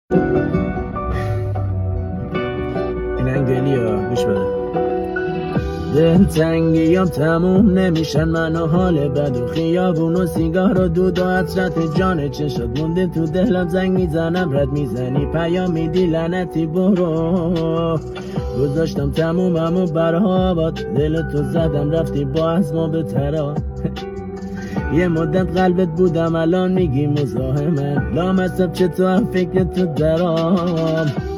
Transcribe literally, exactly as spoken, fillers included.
این انگلی ها گوش بده. دلتنگیام تموم نمیشن، من و حال بد و خیابون و سیگار و دود و عطرت جان چشات مونده تو دلم، زنگ میزنم رد میزنی پیام میدی لعنتی برو. گذاشتم تمومم و برهابات، دل تو زدم رفتی با ازما به ترا. یه مدت قلبت بودم الان میگی مزاحمه، لامصب چطور فکر تو درام.